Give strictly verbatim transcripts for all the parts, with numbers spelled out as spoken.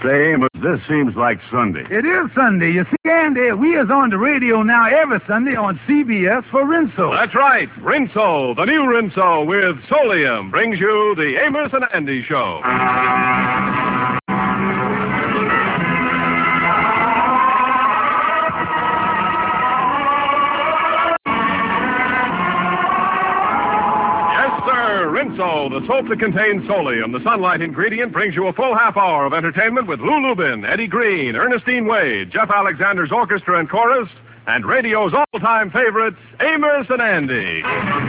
Say, Amos, this seems like Sunday. It is Sunday. You see, Andy, we is on the radio now every Sunday on C B S for Rinso. That's right. Rinso, the new Rinso with Solium, brings you the Amos and Andy Show. Rinso, the soap that contains Solium, the sunlight ingredient, brings you a full half hour of entertainment with Lou Lubin, Eddie Green, Ernestine Wade, Jeff Alexander's orchestra and chorus, and radio's all-time favorites, Amos and Andy.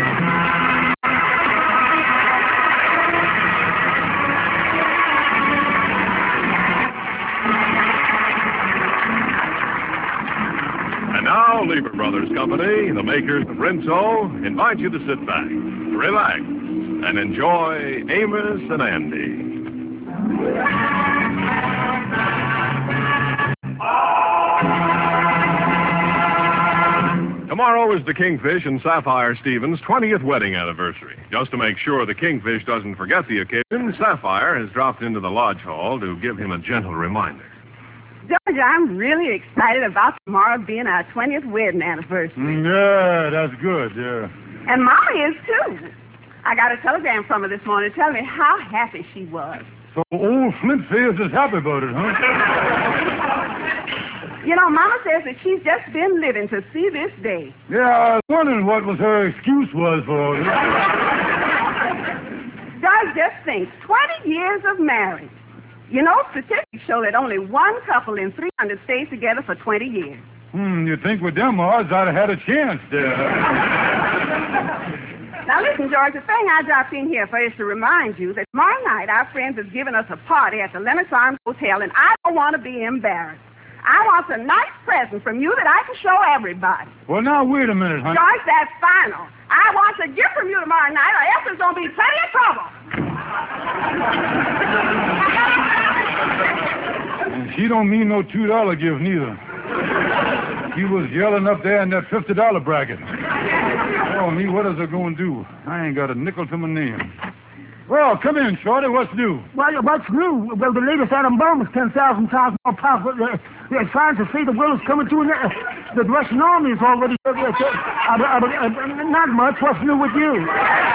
And now, Lever Brothers Company, the makers of Rinso, invite you to sit back, relax, and enjoy Amos and Andy. Tomorrow is the Kingfish and Sapphire Stevens' twentieth wedding anniversary. Just to make sure the Kingfish doesn't forget the occasion, Sapphire has dropped into the lodge hall to give him a gentle reminder. George, I'm really excited about tomorrow being our twentieth wedding anniversary. Mm, yeah, that's good, yeah. And Mama is, too. I got a telegram from her this morning telling me how happy she was. So old Flintface is happy about it, huh? You know, Mama says that she's just been living to see this day. Yeah, I was wondering what was her excuse was for all this. Doug, just think, twenty years of marriage. You know, statistics show that only one couple in three hundred stays together for twenty years. Hmm, you'd think with them odds I'd have had a chance there. Now, listen, George, the thing I dropped in here for is to remind you that tomorrow night our friends has given us a party at the Lennox Arms Hotel, and I don't want to be embarrassed. I want a nice present from you that I can show everybody. Well, now, wait a minute, honey. George, that's final. I want a gift from you tomorrow night, or else there's going to be plenty of trouble. She don't mean no two dollar gift, neither. She was yelling up there in that fifty dollar bracket. Oh, me, what is it going to do? I ain't got a nickel to my name. Well, come in, Shorty. What's new? Well, what's new? Well, the latest Adam bomb is ten thousand times more powerful. They're, they're trying to say the world is coming to an end. The Russian army is already... Uh, uh, uh, uh, uh, not much. What's new with you?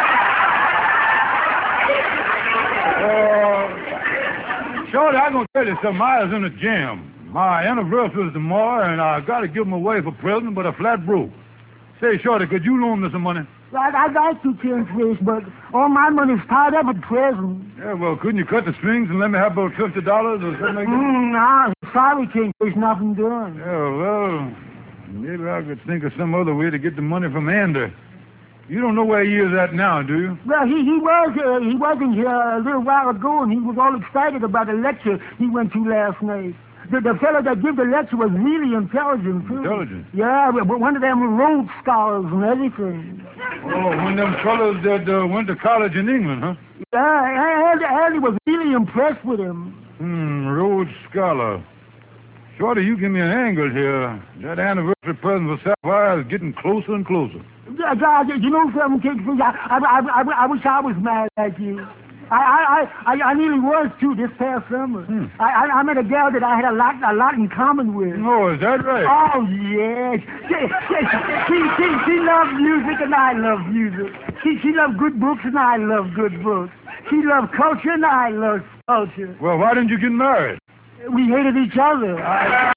Uh, Shorty, I'm going to tell you something. I was in a jam. My anniversary is tomorrow, and I got to give my wife a present, but a flat broke. Say, Shorty, could you loan me some money? I, I'd like to, Kingfish, but all my money's tied up at present. Yeah, well, couldn't you cut the strings and let me have about fifty dollars or something like that? Mm, nah, sorry, Kingfish, nothing done. Yeah, well, maybe I could think of some other way to get the money from Andy. You don't know where he is at now, do you? Well, he, he was uh, he wasn't here a little while ago, and he was all excited about a lecture he went to last night. The, the fellow that gave the lecture was really intelligent, too. Intelligent? Yeah, but one of them Rhodes Scholars and everything. Oh, one of them fellows that uh, went to college in England, huh? Yeah, Andy, Andy was really impressed with him. Hmm, Rhodes Scholar. Shorty, you give me an angle here. That anniversary present for Sapphire is getting closer and closer. Yeah, God, you know something, Kingfish? I, I, I, I, I wish I was mad like you. I, I, I, I nearly was, too, this past summer. Hmm. I, I, I met a gal that I had a lot, a lot in common with. Oh, is that right? Oh, yes. She, she, she, she, she loves music, and I love music. She, she loves good books, and I love good books. She loves culture, and I love culture. Well, why didn't you get married? We hated each other. I...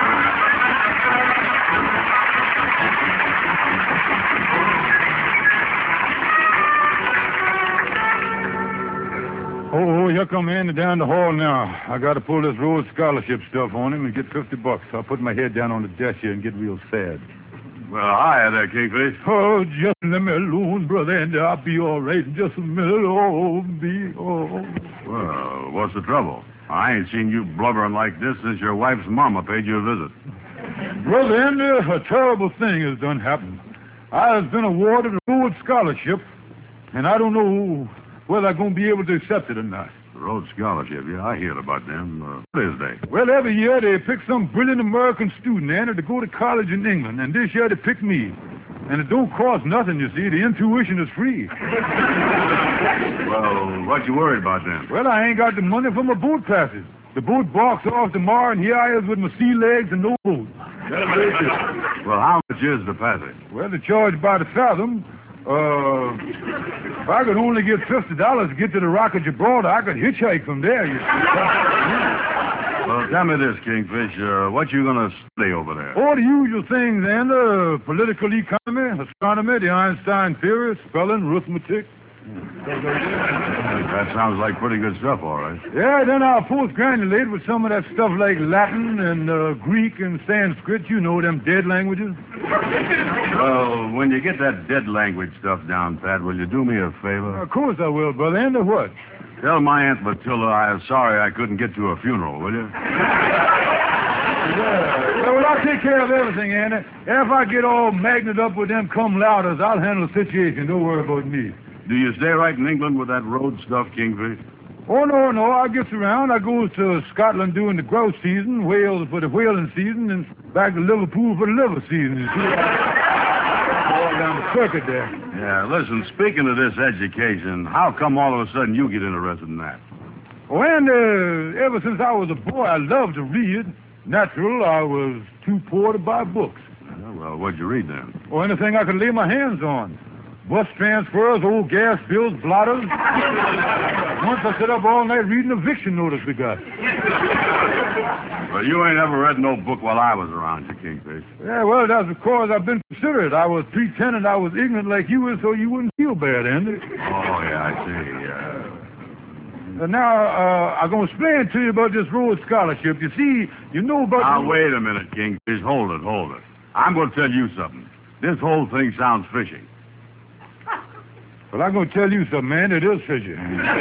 Oh, here come Andy down the hall now. I got to pull this Rhodes Scholarship stuff on him and get fifty bucks. I'll put my head down on the desk here and get real sad. Well, hi there, Kingfish. Oh, just let me alone, Brother Andy. I'll be all right in just a minute. Oh, be, oh. Well, what's the trouble? I ain't seen you blubbering like this since your wife's mama paid you a visit. Brother Andy, a terrible thing has done happened. I has been awarded a Rhodes Scholarship, and I don't know whether I'm going to be able to accept it or not. Rhodes Scholarship, yeah, I hear about them. Uh, what is they? Well, every year they pick some brilliant American student, Andy, to go to college in England, and this year they picked me. And it don't cost nothing, you see. The intuition is free. Well, what you worried about then? Well, I ain't got the money for my boat passage. The boat balks off tomorrow, and here I is with my sea legs and no boat. Well, how much is the passage? Well, the charge by the fathom. Uh, if I could only get fifty dollars to get to the Rock of Gibraltar, I could hitchhike from there, you see. Well, tell me this, Kingfish. Uh, what you going to study over there? All the usual things, and uh, political economy, astronomy, the Einstein theory, spelling, arithmetic. That sounds like pretty good stuff, all right. Yeah, then I'll post-granulate with some of that stuff like Latin and uh, Greek and Sanskrit, you know, them dead languages. Well, when you get that dead language stuff down, Pat, will you do me a favor? Of course I will, brother. And what? Tell my Aunt Matilda I'm sorry I couldn't get to a funeral, will you? Yeah. Well, I'll take care of everything, Andy. If I get all magnet up with them cum louders, I'll handle the situation. Don't worry about me. Do you stay right in England with that road stuff, Kingfish? Oh, no, no. I gets around. I goes to Scotland during the grouse season, Wales for the whaling season, and back to Liverpool for the liver season. You see? All down the circuit there. Yeah, listen, speaking of this education, how come all of a sudden you get interested in that? Oh, and uh, ever since I was a boy, I loved to read. Natural, I was too poor to buy books. Yeah, well, what'd you read then? Or anything I could lay my hands on. Bus transfers, old gas bills, blotters. Once I sit up all night reading eviction notice we got. Well, you ain't ever read no book while I was around you, Kingfish. Yeah, well, that's because I've been considerate. I was pretending I was ignorant like you were so you wouldn't feel bad, Andy. Oh, yeah, I see. Uh... And now, uh, I'm going to explain to you about this Rhodes Scholarship. You see, you know about... Now, the... wait a minute, Kingfish. Hold it, hold it. I'm going to tell you something. This whole thing sounds fishy. Well, I'm going to tell you something, man. It is fishy.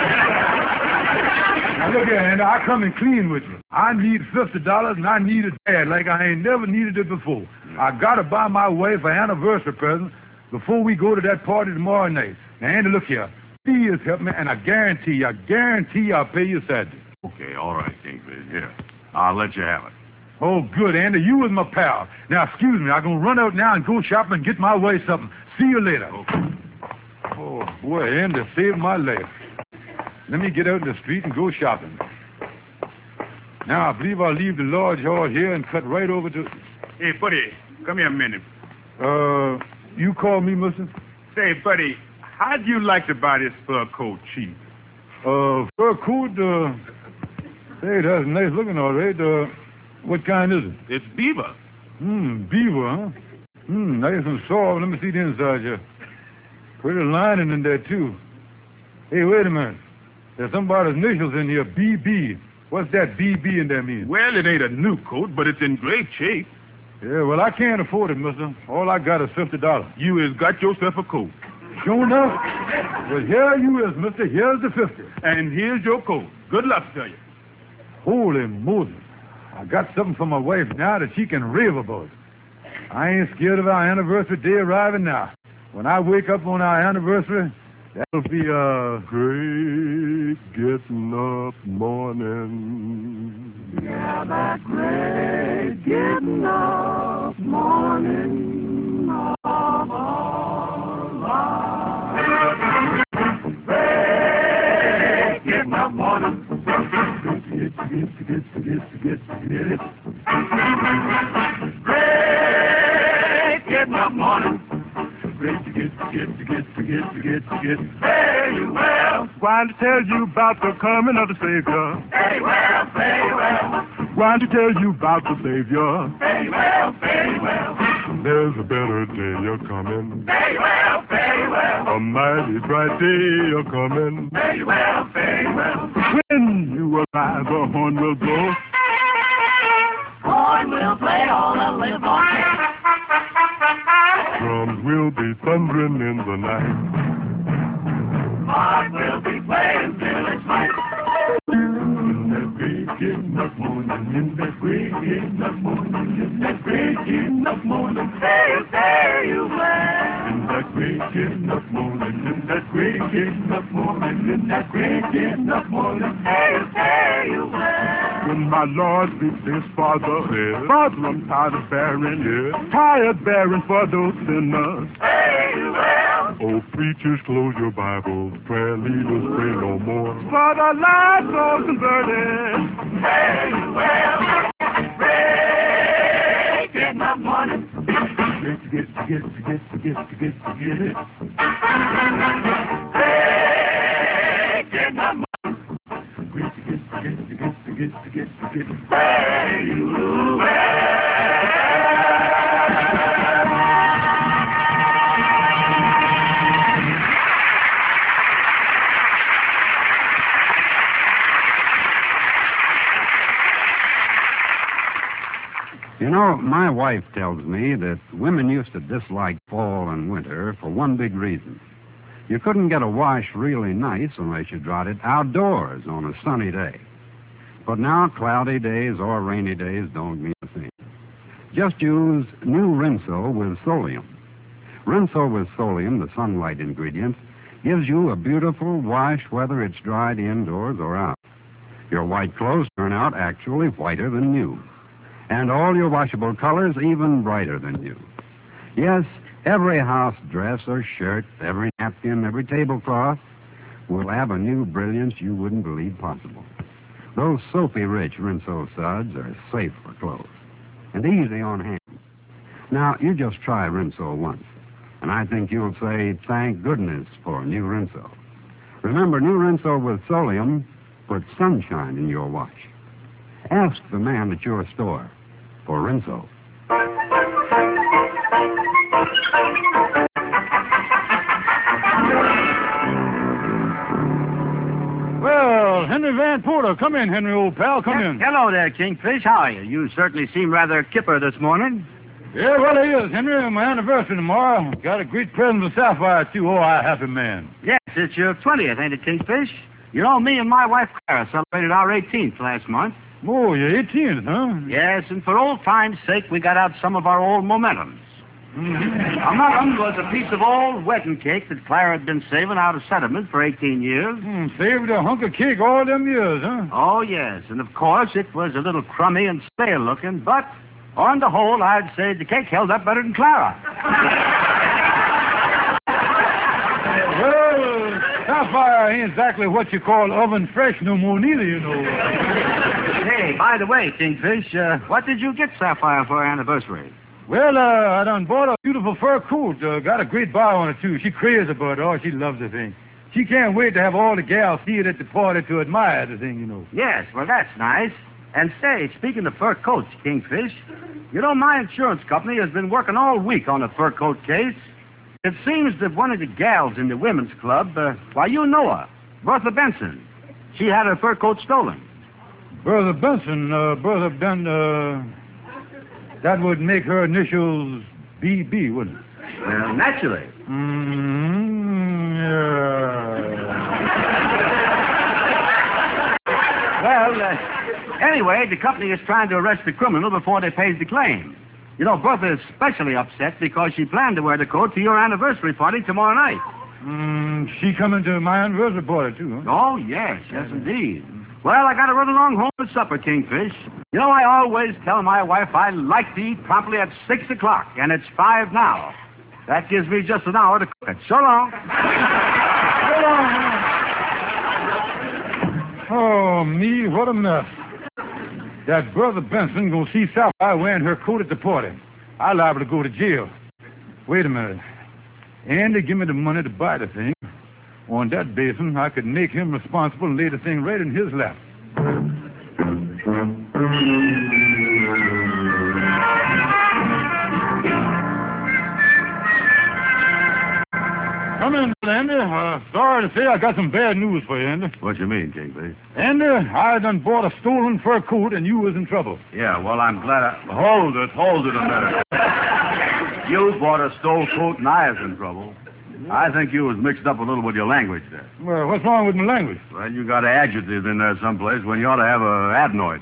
Now, look here, Andy. I come in clean with you. I need fifty dollars, and I need it bad, like I ain't never needed it before. I got to buy my wife an anniversary present before we go to that party tomorrow night. Now, Andy, look here. Please help me, and I guarantee you, I guarantee I'll pay you Saturday. Okay, all right, Kingfish. Here, I'll let you have it. Oh, good, Andy. You was my pal. Now, excuse me. I'm going to run out now and go shopping and get my wife something. See you later. Okay. Oh, boy, Andy saved my life. Let me get out in the street and go shopping. Now, I believe I'll leave the large hall here and cut right over to... Hey, buddy, come here a minute. Uh, you call me, mister? Say, buddy, how'd you like to buy this fur coat cheap? Uh, fur coat, uh... Hey, that's nice looking, all right. Uh, what kind is it? It's beaver. Hmm, beaver, huh? Hmm, nice and soft. Let me see the inside here. Pretty lining in there, too. Hey, wait a minute. There's somebody's initials in here, B B. What's that B B in there mean? Well, it ain't a new coat, but it's in great shape. Yeah, well, I can't afford it, mister. All I got is fifty dollars. You has got yourself a coat. Sure enough. Well, here you is, mister. Here's the fifty. And here's your coat. Good luck to you. Holy Moses. I got something for my wife now that she can rave about. I ain't scared of our anniversary day arriving now. When I wake up on our anniversary, that'll be a great getting up morning. Yeah, that great getting up morning of our lives. Great getting up morning. Get, get, get, get, get, get it. Great getting up morning. Great to get, to get, to get, to get, to get, to get. Very well. Going to tell you about the coming of the Savior. Very well, very well. Going to tell you about the Savior. Very well, very well. There's a better day you're coming. Very well, very well. A mighty bright day you're coming. Very well, very well. When you arrive, a horn will blow. Horn will play all the live on. Drums will be thundering in the night. Heart will be playing till it's light. In that great getting up morning, in that great getting up morning, in that great getting up morning, There, there you play. in that great getting up morning, in that great getting up morning, in that great getting up morning. There, there you play. When my Lord speaks his Father, yes. Father, I'm tired of bearing, yes. Tired bearing for those sinners. Very well. Oh, preachers, close your Bibles. Prayer leaders, pray no more. For the lives of converted. Very get, to get, to get, to get, to get it. Hey, get my money. Get, to get, to get, to get, to get, to get, to get. Hey, you, hey. You know, my wife tells me that women used to dislike fall and winter for one big reason. You couldn't get a wash really nice unless you dried it outdoors on a sunny day. But now cloudy days or rainy days don't mean a thing. Just use new Rinso with Solium. Rinso with Solium, the sunlight ingredient, gives you a beautiful wash whether it's dried indoors or out. Your white clothes turn out actually whiter than new. And all your washable colors even brighter than new. Yes, every house dress or shirt, every napkin, every tablecloth will have a new brilliance you wouldn't believe possible. Those soapy-rich Rinso suds are safe for clothes and easy on hands. Now, you just try Rinso once, and I think you'll say, thank goodness for new Rinso. Remember, new Rinso with Solium puts sunshine in your wash. Ask the man at your store for Rinso. Well, Henry Van Porter, come in, Henry, old pal, come in. Hello there, Kingfish. How are you? You certainly seem rather kipper this morning. Yeah, well, it is, Henry. My anniversary tomorrow. Got a great present for Sapphire, too. Oh, I happy man. Yes, it's your twentieth, ain't it, Kingfish? You know, me and my wife Clara celebrated our eighteenth last month. Oh, you're eighteenth, huh? Yes, and for old time's sake, we got out some of our old momentums. Mm-hmm. Among them was a piece of old wedding cake that Clara had been saving out of sentiment for eighteen years. Mm, saved a hunk of cake all them years, huh? Oh, yes, and of course it was a little crummy and stale looking, but on the whole, I'd say the cake held up better than Clara. Well, Sapphire ain't exactly what you call oven fresh no more neither, you know. Hey, by the way, Kingfish, uh, what did you get Sapphire for her anniversary? Well, uh, I done bought a beautiful fur coat. Uh, got a great buy on it, too. She crazy about it. Oh, she loves the thing. She can't wait to have all the gals see it at the party to admire the thing, you know. Yes, well, that's nice. And say, speaking of fur coats, Kingfish, you know, my insurance company has been working all week on a fur coat case. It seems that one of the gals in the women's club, uh, why, you know her, Bertha Benson. She had her fur coat stolen. Bertha Benson, uh, Bertha Ben, uh, that would make her initials B B, wouldn't it? Well, naturally. Mm-hmm, yeah. Well, uh, anyway, the company is trying to arrest the criminal before they pays the claim. You know, Bertha is especially upset because she planned to wear the coat to your anniversary party tomorrow night. Mm, she coming to my anniversary party, too, huh? Oh, yes, yes, indeed. Well, I got to run along home for supper, Kingfish. You know, I always tell my wife I like to eat promptly at six o'clock, and it's five now. That gives me just an hour to cook it. So long. So long. Oh, me, what a mess. That Bertha Benson gonna see Sapphire wearing her coat at the party. I'm liable to go to jail. Wait a minute. Andy, give me the money to buy the thing. On that basis, I could make him responsible and lay the thing right in his lap. Come in, Andy. Uh, sorry to say I got some bad news for you, Andy. What you mean, Kingfish? Andy, I done bought a stolen fur coat and you was in trouble. Yeah, well, I'm glad I... Hold it, hold it a minute. You bought a stole coat and I was in trouble. I think you was mixed up a little with your language there. Well, what's wrong with my language? Well, you got adjectives in there someplace when you ought to have a adenoid.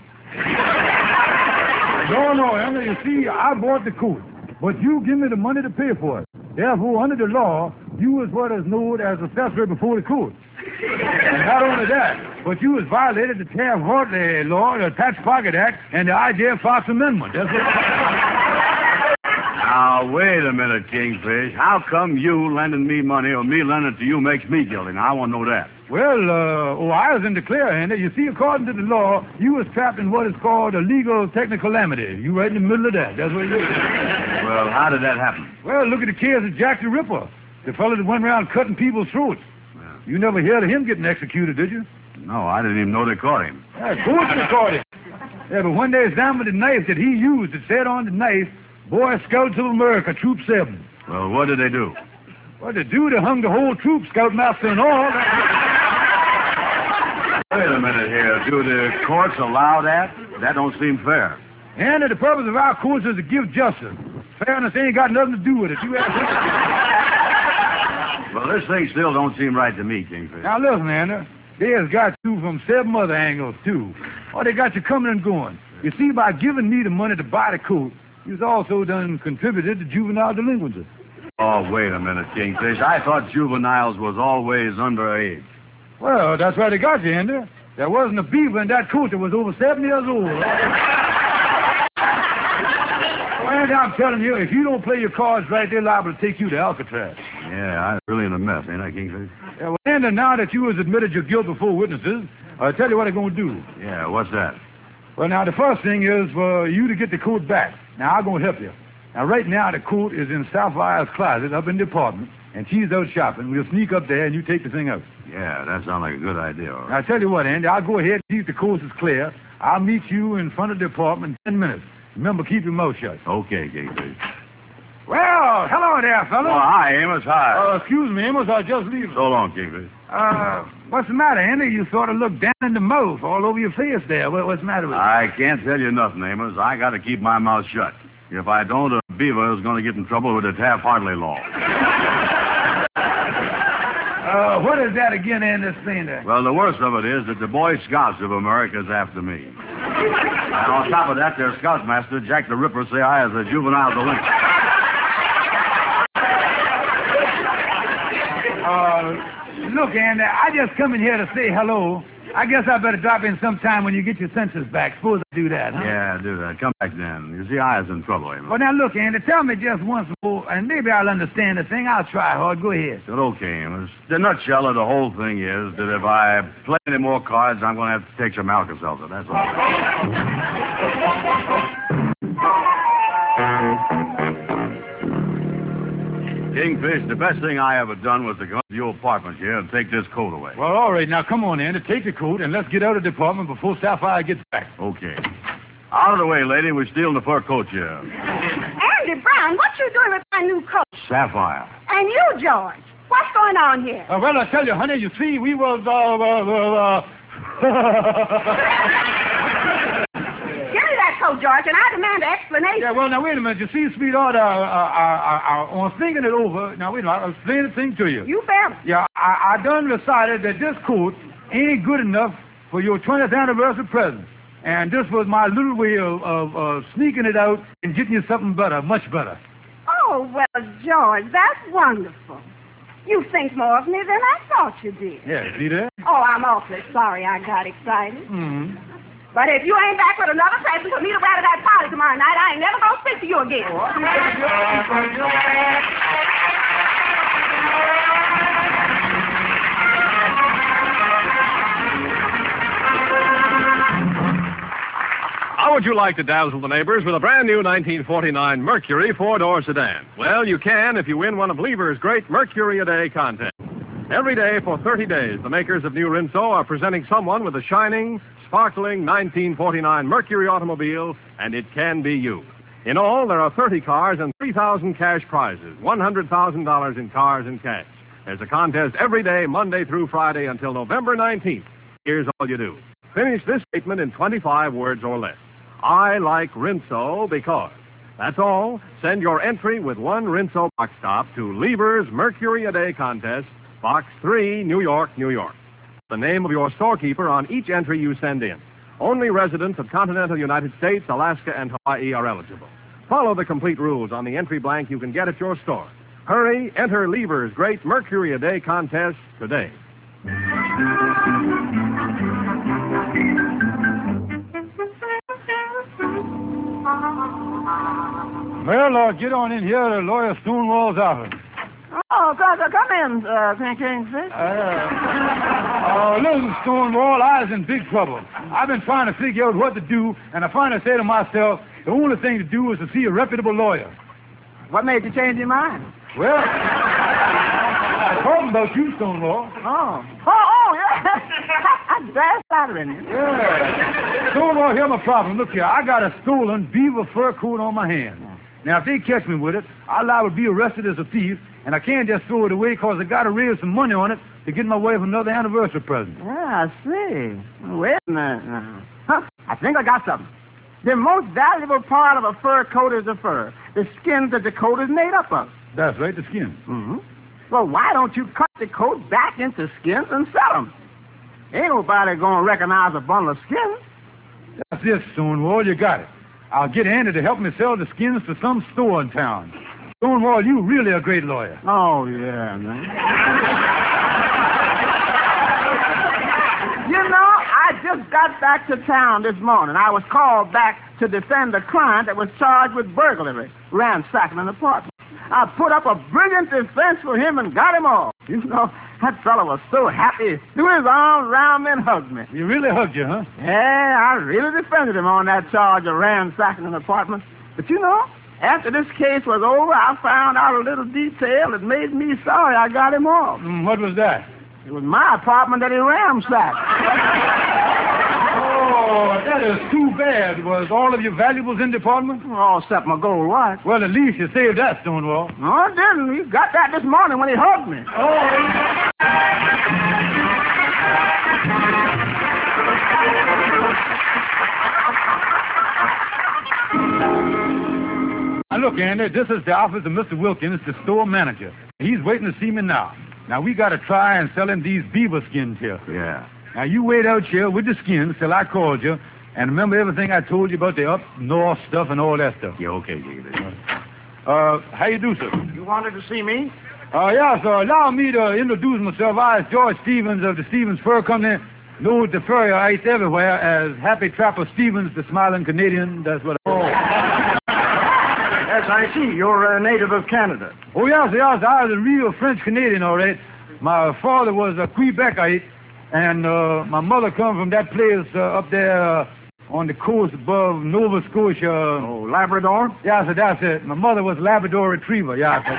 No, no, Andy, you see, I bought the coat, but you give me the money to pay for it. Therefore, under the law, you is what is known as accessory before the court. And not only that, but you has violated the Taft Hartley law, the Tax Pocket Act, and the I J Fox Amendment. That's what... Now, wait a minute, Kingfish. How come you lending me money or me lending it to you makes me guilty? Now, I want to know that. Well, uh, oh, I was in the clear, Andy. You see, according to the law, you was trapped in what is called a legal technical calamity. You right in the middle of that. That's what you did. Well, how did that happen? Well, look at the case of Jack the Ripper, the fellow that went around cutting people's throats. Yeah. You never heard of him getting executed, did you? No, I didn't even know they caught him. Yeah, of course they caught him. Yeah, but one day it's down with the knife that he used. It said on the knife, Boy Scouts of America, Troop seven. Well, what did they do? Well, the dude that hung the whole troop, Scoutmaster and all. Wait a minute here. Do the courts allow that? That don't seem fair. And the purpose of our courts is to give justice. Fairness ain't got nothing to do with it. You have Well, this thing still don't seem right to me, Kingfish. Now, listen, Anna. They has got you from seven other angles, too. Or they got you coming and going. You see, by giving me the money to buy the coat, you've also done contributed to juvenile delinquency. Oh, wait a minute, Kingfish. I thought juveniles was always underage. Well, that's why they got you, Andy. There wasn't a beaver in that coat that was over seven years old. Well, Andy, I'm telling you, if you don't play your cards right, they're liable to take you to Alcatraz. Yeah, I'm really in a mess, ain't I, Kingfish? Yeah, well, Andy, now that you has admitted your guilt before witnesses, I'll tell you what I'm going to do. Yeah, what's that? Well, now, the first thing is for you to get the coat back. Now, I'm going to help you. Now, right now, the coat is in Sapphire's closet up in the apartment, and she's out shopping. We'll sneak up there, and you take the thing out. Yeah, that sounds like a good idea. All right. Now, I tell you what, Andy, I'll go ahead and see if the coast is clear. I'll meet you in front of the apartment in ten minutes. Remember, keep your mouth shut. Okay, Kingfish. Well, hello there, fella. Oh, hi, Amos. Hi. Uh, excuse me, Amos, I was just leaving. So long, Kingfish. Uh, what's the matter, Andy? You sort of look down in the mouth all over your face there. What, what's the matter with you? I can't tell you nothing, Amos. I got to keep my mouth shut. If I don't, a beaver is going to get in trouble with the Taft-Hartley law. Uh, what is that again, Andy, saying there? Well, the worst of it is that the Boy Scouts of America is after me. And on top of that, their Scoutmaster, Jack the Ripper, say I was a juvenile delinquent. Uh, look, Andy, I just come in here to say hello. I guess I better drop in sometime when you get your senses back. Suppose I do that, huh? Yeah, do that. Come back then. You see, I was in trouble, Amos. Well, now, look, Andy, tell me just once more, and maybe I'll understand the thing. I'll try hard. Go ahead. But okay, Amos. The nutshell of the whole thing is that if I play any more cards, I'm going to have to take some Alka-Seltzer. That's all. Kingfish, the best thing I ever done was to go to your apartment here and take this coat away. Well, all right. Now, come on, Andy. Take the coat, and let's get out of the apartment before Sapphire gets back. Okay. Out of the way, lady. We're stealing the fur coat here. Andy Brown, what you doing with my new coat? Sapphire. And you, George. What's going on here? Uh, well, I tell you, honey, you see, we was, uh, uh, uh, Give me that coat, George, and I demand an explanation. Yeah, well, now, wait a minute. You see, sweetheart, uh, uh, uh, uh, on thinking it over, now, wait a minute, I'll explain the thing to you. You better. Yeah, I, I done decided that this coat ain't good enough for your twentieth anniversary present. And this was my little way of, of uh, sneaking it out and getting you something better, much better. Oh, well, George, that's wonderful. You think more of me than I thought you did. Yeah, see that? Oh, I'm awfully sorry I got excited. Mm-hmm. But if you ain't back with another present for me to wear to that party tomorrow night, I ain't never gonna speak to you again. How would you like to dazzle the neighbors with a brand new nineteen forty-nine Mercury four-door sedan? Well, you can if you win one of Lever's great Mercury a Day contests. Every day for thirty days, the makers of New Rinso are presenting someone with a shining, sparkling nineteen forty-nine Mercury automobile, and it can be you. In all, there are thirty cars and three thousand cash prizes, one hundred thousand dollars in cars and cash. There's a contest every day, Monday through Friday, until November nineteenth. Here's all you do. Finish this statement in twenty-five words or less. I like Rinso because. That's all. Send your entry with one Rinso box top to Lever's Mercury a Day contest, Box three, New York, New York. The name of your storekeeper on each entry you send in. Only residents of continental United States, Alaska, and Hawaii are eligible. Follow the complete rules on the entry blank you can get at your store. Hurry, enter Lever's great Mercury a Day contest today. Well, uh, get on in here to Lawyer Stonewall's office. Oh, Doctor, come in, uh, Kingfish. Uh, Oh, listen, Stonewall, I was in big trouble. I've been trying to figure out what to do, and I finally said to myself, the only thing to do is to see a reputable lawyer. What made you change your mind? Well, I'm talking about you, Stonewall. Oh. Oh, oh, yeah. I'm very flattering you. Yeah. Stonewall, here's my problem. Look here, I got a stolen beaver fur coat on my hand. Now, if they catch me with it, I'll liable to be arrested as a thief, and I can't just throw it away because I got to raise some money on it to get my wife another anniversary present. Yeah, I see. Wait a minute now. Huh, I think I got something. The most valuable part of a fur coat is the fur, the skin that the coat is made up of. That's right, the skin. Mm-hmm. Well, why don't you cut the coat back into skins and sell them? Ain't nobody going to recognize a bundle of skins. That's it, Stonewall, you got it. I'll get Andy to help me sell the skins to some store in town. Stonewall, you really a great lawyer. Oh, yeah, man. You know, I just got back to town this morning. I was called back to defend a client that was charged with burglary, ransacking an apartment. I put up a brilliant defense for him and got him off. You know, that fellow was so happy. Threw his arms around me and hugged me. He really hugged you, huh? Yeah, I really defended him on that charge of ransacking an apartment. But you know, after this case was over, I found out a little detail that made me sorry I got him off. Mm, what was that? It was my apartment that he ransacked. Oh, that is too bad. Was all of your valuables in the apartment? Oh, except my gold watch. Well, at least you saved that, Stonewall. No, I didn't. He got that this morning when he hugged me. Oh. Now, look, Andy, this is the office of Mister Wilkins, the store manager. He's waiting to see me now. Now, we got to try and sell him these beaver skins here. Yeah. Now, you wait out here with the skins till I called you, and remember everything I told you about the up north stuff and all that stuff. Yeah, okay, Jiggity. Uh, how you do, sir? You wanted to see me? Uh, yeah, sir. Allow me to introduce myself. I is George Stevens of the Stevens Fur Company, known to furriers everywhere as Happy Trapper Stevens, the smiling Canadian. That's what I... Oh. Yes, I see. You're a native of Canada. Oh, yes, yes. I was a real French-Canadian, all right. My father was a Quebecite, and uh, my mother come from that place uh, up there uh, on the coast above Nova Scotia. Oh, Labrador? Yeah, so that's it. My mother was Labrador Retriever, yeah. So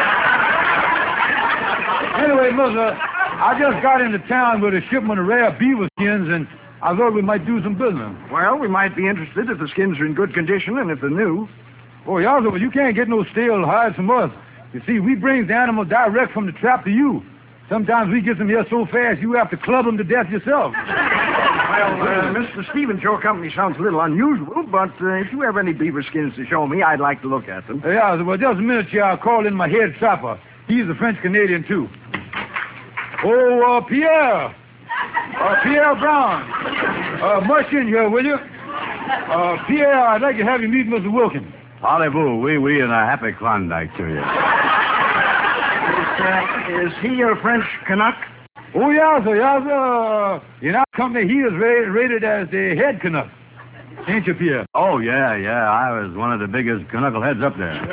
anyway, mother, I just got into town with a shipment of rare beaver skins, and I thought we might do some business. Well, we might be interested if the skins are in good condition and if they're new. Oh, yeah, so well, you can't get no stale hides from us. You see, we bring the animal direct from the trap to you. Sometimes we get them here so fast you have to club them to death yourself. Well, uh, Mister Stevens, your company sounds a little unusual, but uh, if you have any beaver skins to show me, I'd like to look at them. Uh, yeah, well, just a minute here. I'll call in my head trapper. He's a French-Canadian, too. Oh, uh, Pierre. Uh, Pierre Brown. Uh, march in here, will you? Uh, Pierre, I'd like to have you meet Mister Wilkins. Parlez-vous, oui, oui, and a happy Klondike to you. Is, uh, is he a French Canuck? Oh, yeah, sir, yeah, sir. In our company, he is ra- rated as the head Canuck. Ain't you, Pierre? Oh, yeah, yeah. I was one of the biggest knuckleheads up there.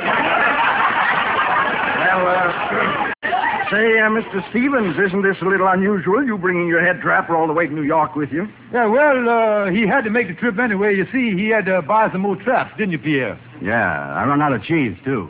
Well, uh, say, uh, Mister Stevens, isn't this a little unusual, you bringing your head trapper all the way to New York with you? Yeah, well, uh, he had to make the trip anyway. You see, he had to buy some more traps, didn't you, Pierre? Yeah, I run out of cheese, too.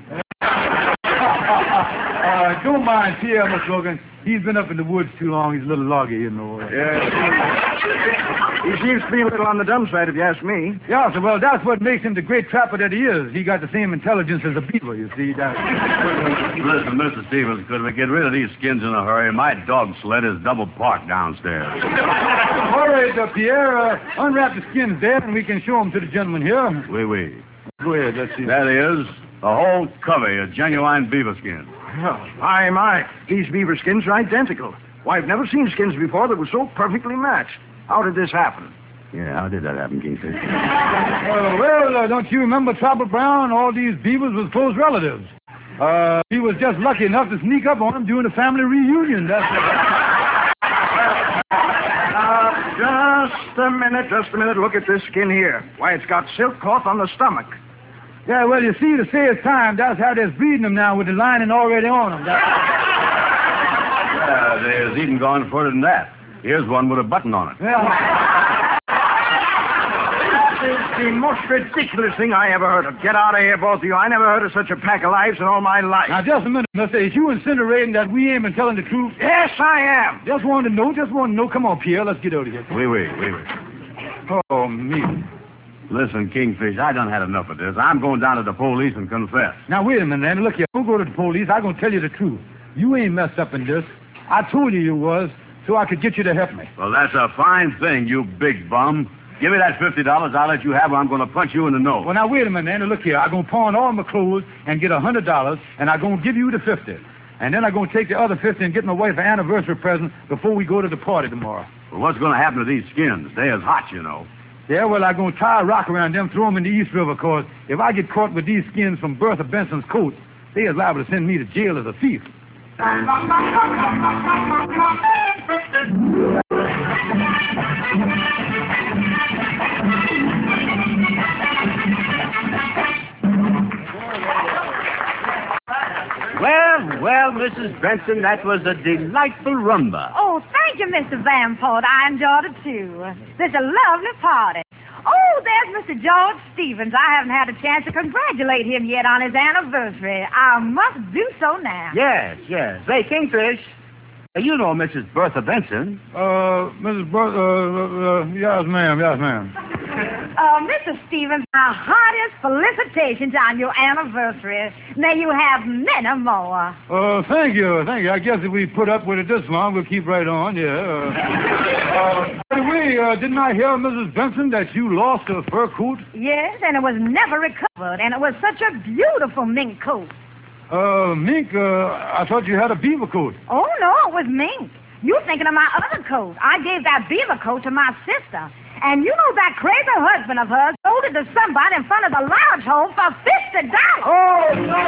uh, don't mind Pierre, Miss Logan. He's been up in the woods too long. He's a little loggy, you know. Yeah. He seems to be a little on the dumb side, if you ask me. Yeah, so, well, that's what makes him the great trapper that he is. He got the same intelligence as a beaver, you see. That... Listen, Mister Stevens, could we get rid of these skins in a hurry? My dog sled is double parked downstairs. All right, uh, Pierre, uh, unwrap the skins there, and we can show them to the gentleman here. Oui, oui. Go ahead, let's see. That is a whole covey of genuine beaver skins. Oh, my, my. These beaver skins are identical. Why, I've never seen skins before that were so perfectly matched. How did this happen? Yeah, how did that happen, Kingfish? Uh, well, uh, don't you remember Trapper Brown? All these beavers was close relatives. Uh, he was just lucky enough to sneak up on them during the family reunion. That's uh, just a minute, just a minute. Look at this skin here. Why, it's got silk cloth on the stomach. Yeah, well, you see, to save time, that's how they're breeding them now with the lining already on them. That's... Yeah, there's even gone further than that. Here's one with a button on it. This is the most ridiculous thing I ever heard of. Get out of here, both of you. I never heard of such a pack of lives in all my life. Now, just a minute, mister. Is you incinerating that we ain't been telling the truth? Yes, I am. Just wanted to know, just wanted to know. Come on, Pierre, let's get out of here. Wait, wait, wait, wait. Oh, me. Listen, Kingfish, I done had enough of this. I'm going down to the police and confess. Now, wait a minute, Andy. Look here. Don't go to the police. I'm going to tell you the truth. You ain't messed up in this. I told you you was, so I could get you to help me. Well, that's a fine thing, you big bum. Give me that fifty dollars. I'll let you have it. I'm going to punch you in the nose. Well, now, wait a minute, Andy. Look here. I'm going to pawn all my clothes and get a one hundred dollars, and I'm going to give you the fifty. And then I'm going to take the other fifty and get my wife an anniversary present before we go to the party tomorrow. Well, what's going to happen to these skins? They is hot, you know. Yeah, well, I'm going to tie a rock around them, throw them in the East River, because if I get caught with these skins from Bertha Benson's coat, they is liable to send me to jail as a thief. Well, well, Missus Benson, that was a delightful rumba. Oh, thank you, Mister Vanport. I enjoyed it, too. There's a lovely party. Oh, there's Mister George Stevens. I haven't had a chance to congratulate him yet on his anniversary. I must do so now. Yes, yes. Say, Kingfish, you know Missus Bertha Benson. Uh, Missus Bertha, uh, uh, yes, ma'am, yes, ma'am. Uh, Mister Stevens, our heartiest felicitations on your anniversary. May you have many more. Uh, thank you, thank you. I guess if we put up with it this long, we'll keep right on, yeah. Uh, uh, by the way, uh, didn't I hear, Missus Benson, that you lost a fur coat? Yes, and it was never recovered, and it was such a beautiful mink coat. Uh, mink, uh, I thought you had a beaver coat. Oh, no, it was mink. You're thinking of my other coat. I gave that beaver coat to my sister. And you know that crazy husband of hers sold it to somebody in front of the lodge home for fifty dollars. Oh, no.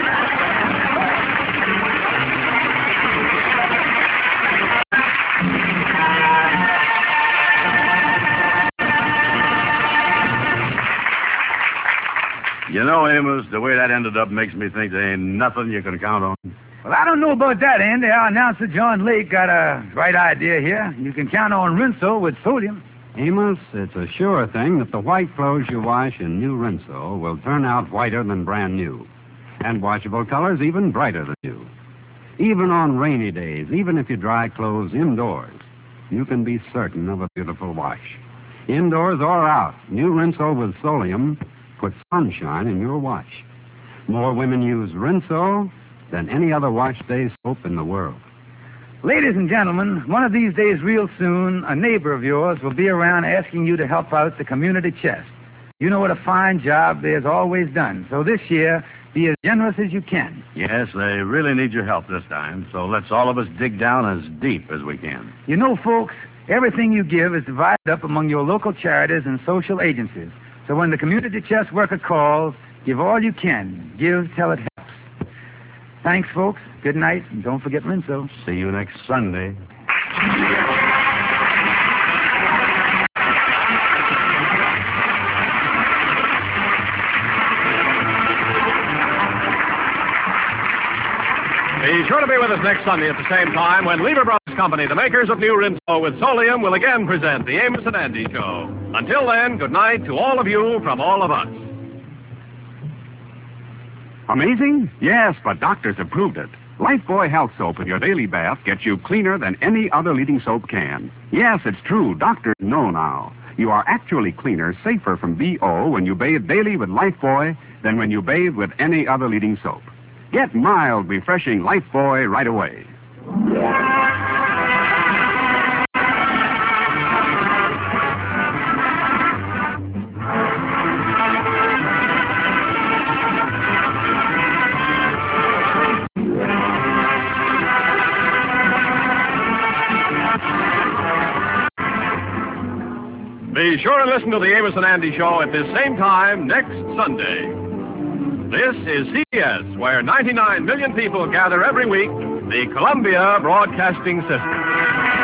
You know, Amos, the way that ended up makes me think there ain't nothing you can count on. Well, I don't know about that, Andy. Our announcer, John Lake, got a right idea here. You can count on Rinso with sodium. Amos, it's a sure thing that the white clothes you wash in new Rinso will turn out whiter than brand new. And washable colors even brighter than new. Even on rainy days, even if you dry clothes indoors, you can be certain of a beautiful wash. Indoors or out, new Rinso with Solium puts sunshine in your wash. More women use Rinso than any other wash day soap in the world. Ladies and gentlemen, one of these days real soon, a neighbor of yours will be around asking you to help out the community chest. You know what a fine job there's always done. So this year, be as generous as you can. Yes, they really need your help this time, so let's all of us dig down as deep as we can. You know, folks, everything you give is divided up among your local charities and social agencies. So when the community chest worker calls, give all you can. Give till it helps. Thanks, folks. Good night, and don't forget Rinso. See you next Sunday. Be sure to be with us next Sunday at the same time when Lever Brothers Company, the makers of new Rinso with Solium, will again present the Amos and Andy Show. Until then, good night to all of you from all of us. Amazing? Yes, but doctors have proved it. Lifebuoy Health Soap in your daily bath gets you cleaner than any other leading soap can. Yes, it's true. Doctors know now. You are actually cleaner, safer from B O when you bathe daily with Lifebuoy than when you bathe with any other leading soap. Get mild, refreshing Lifebuoy right away. Be sure and listen to the Amos and Andy Show at this same time next Sunday. This is C B S, where ninety-nine million people gather every week, the Columbia Broadcasting System.